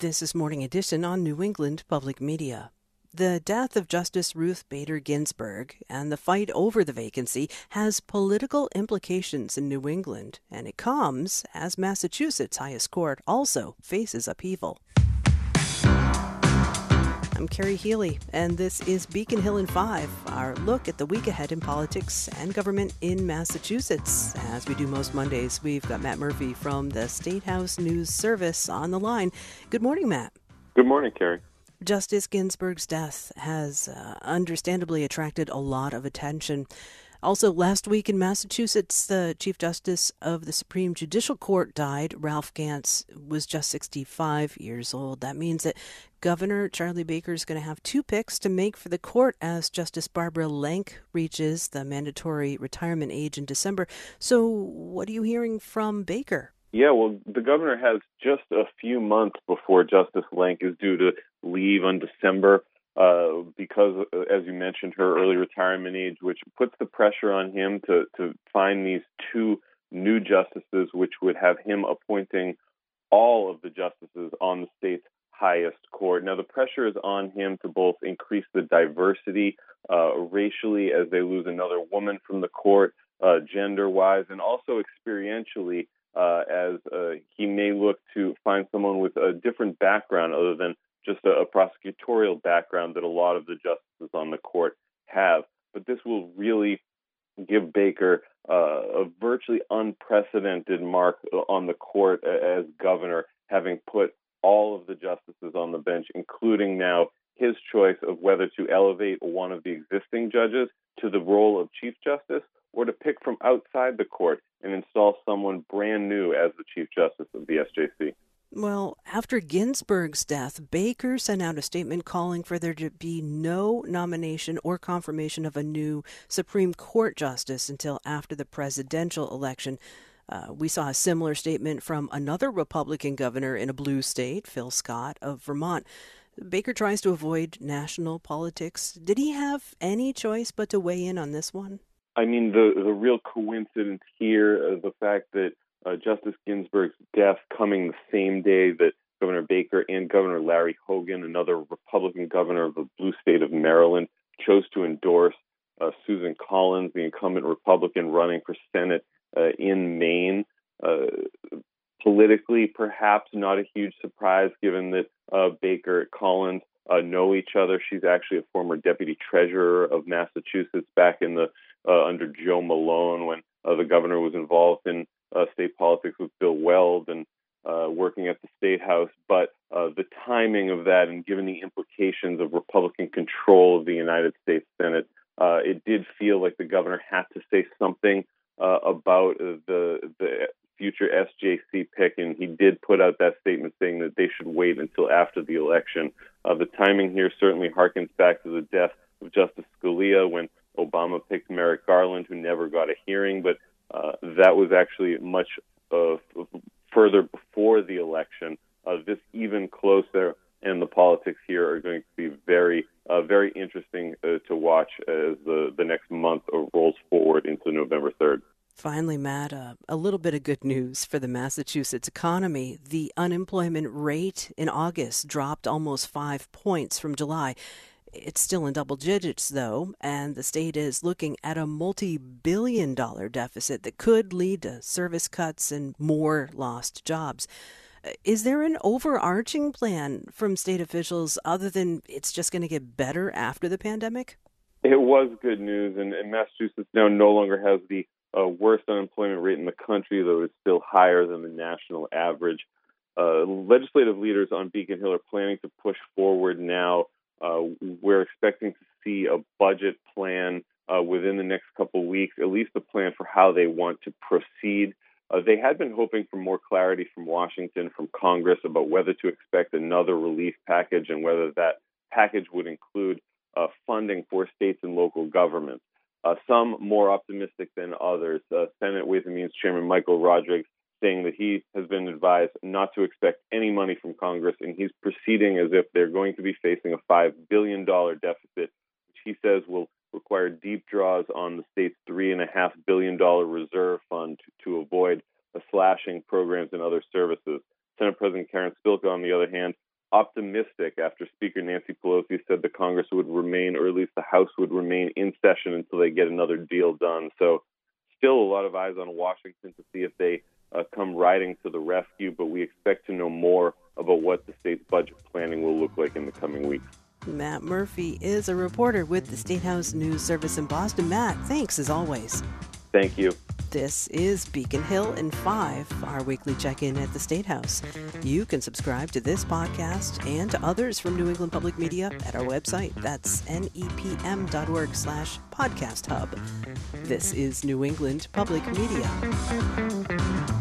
This is Morning Edition on New England Public Media. The death of Justice Ruth Bader Ginsburg and the fight over the vacancy has political implications in New England, and it comes as Massachusetts' highest court also faces upheaval. I'm Carrie Healy, and this is Beacon Hill in 5, our look at the week ahead in politics and government in Massachusetts. As we do most Mondays, we've got Matt Murphy from the State House News Service on the line. Good morning, Matt. Good morning, Carrie. Justice Ginsburg's death has understandably attracted a lot of attention. Also, last week in Massachusetts, the Chief Justice of the Supreme Judicial Court died. Ralph Gants was just 65 years old. That means that Governor Charlie Baker is going to have two picks to make for the court as Justice Barbara Lenk reaches the mandatory retirement age in December. So what are you hearing from Baker? Yeah, well, the governor has just a few months before Justice Lenk is due to leave on December because, as you mentioned, her early retirement age, which puts the pressure on him to find these two new justices, which would have him appointing all of the justices on the state's highest court. Now, the pressure is on him to both increase the diversity racially as they lose another woman from the court, gender-wise, and also experientially as he may look to find someone with a different background other than just a prosecutorial background that a lot of the justices on the court have. But this will really give Baker a virtually unprecedented mark on the court as governor, having put all of the justices on the bench, including now his choice of whether to elevate one of the existing judges to the role of Chief Justice or to pick from outside the court and install someone brand new as the Chief Justice of the SJC. Well, after Ginsburg's death, Baker sent out a statement calling for there to be no nomination or confirmation of a new Supreme Court justice until after the presidential election. We saw a similar statement from another Republican governor in a blue state, Phil Scott of Vermont. Baker tries to avoid national politics. Did he have any choice but to weigh in on this one? I mean, the real coincidence here, the fact that Justice Ginsburg's death coming the same day that Governor Baker and Governor Larry Hogan, another Republican governor of the blue state of Maryland, chose to endorse Susan Collins, the incumbent Republican running for Senate in Maine. Politically, perhaps not a huge surprise, given that Baker and Collins know each other. She's actually a former deputy treasurer of Massachusetts back in the under Joe Malone when the governor was involved in state politics with Bill Weld and working at the State House. But the timing of that, and given the implications of Republican control of the United States Senate, it did feel like the governor had to say something about the future SJC pick, and he did put out that statement saying that they should wait until after the election. The timing here certainly harkens back to the death of Justice Scalia when Obama picked Merrick Garland, who never got a hearing, but that was actually much further before the election. This even closer, and the politics here are going to be very interesting to watch as the next month rolls forward into November 3rd. Finally, Matt, a little bit of good news for the Massachusetts economy. The unemployment rate in August dropped almost 5 points from July. It's still in double digits, though, and the state is looking at a multi-billion-dollar deficit that could lead to service cuts and more lost jobs. Is there an overarching plan from state officials other than it's just going to get better after the pandemic? It was good news, and Massachusetts now no longer has the worst unemployment rate in the country, though it's still higher than the national average. Legislative leaders on Beacon Hill are planning to push forward now. We're expecting to see a budget plan within the next couple of weeks, at least a plan for how they want to proceed. They had been hoping for more clarity from Washington, from Congress, about whether to expect another relief package and whether that package would include funding for states and local governments. Some more optimistic than others. Senate Ways and Means Chairman Michael Rodrigues saying that he has been advised not to expect any money from Congress, and he's proceeding as if they're going to be facing a $5 billion deficit, which he says will require deep draws on the state's $3.5 billion reserve fund to avoid slashing programs and other services. Senate President Karen Spilka, on the other hand, optimistic after Speaker Nancy Pelosi said the Congress would remain, or at least the House would remain in session until they get another deal done. So still a lot of eyes on Washington to see if they come riding to the rescue, but we expect to know more about what the state's budget planning will look like in the coming weeks. Matt Murphy is a reporter with the State House News Service in Boston. Matt, thanks as always. Thank you. This is Beacon Hill in 5, our weekly check-in at the State House. You can subscribe to this podcast and to others from New England Public Media at our website. That's nepm.org/podcast hub. This is New England Public Media.